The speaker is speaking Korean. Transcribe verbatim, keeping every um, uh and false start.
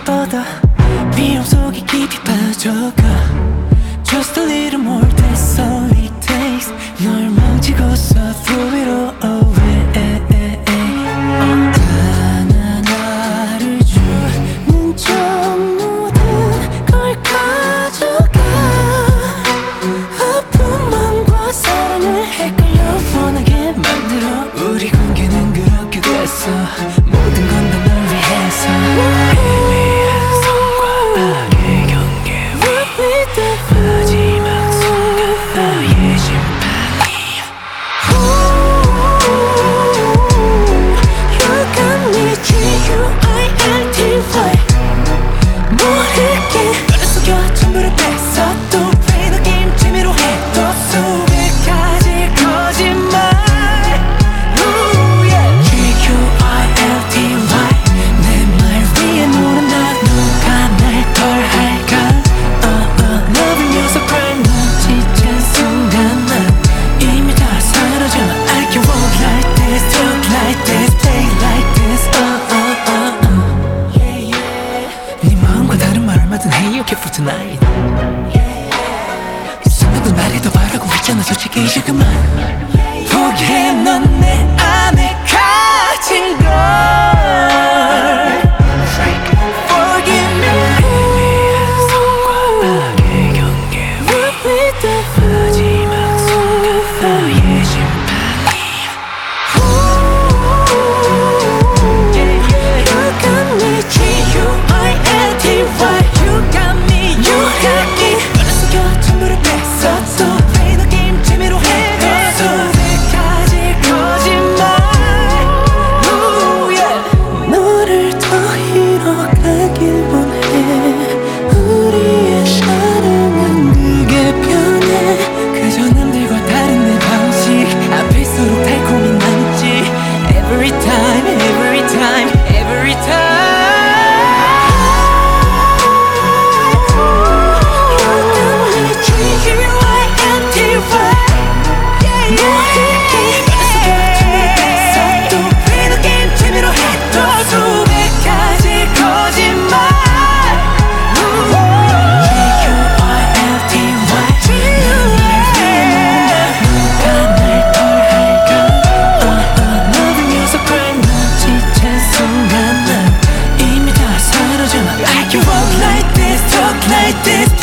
생각보다 미움 속에 깊이 빠져가 Just a little more, that's all it takes 널 망치고서 throw it all away 하나하나를 주는 전부든 걸 가져가 아픈 맘과 사랑을 헷갈려 원하게 만들어 우리 관계는 그렇게 됐어 모든 건 다 널 위해서 For tonight 생각은 말해도 바라고 있잖아 솔직히 이제 그만 포기해 넌 내 안에 가진 걸 Forgive me 성과 악의 경계 마지막 순간 나의 심판이야 You got me G U I L T Y You got like this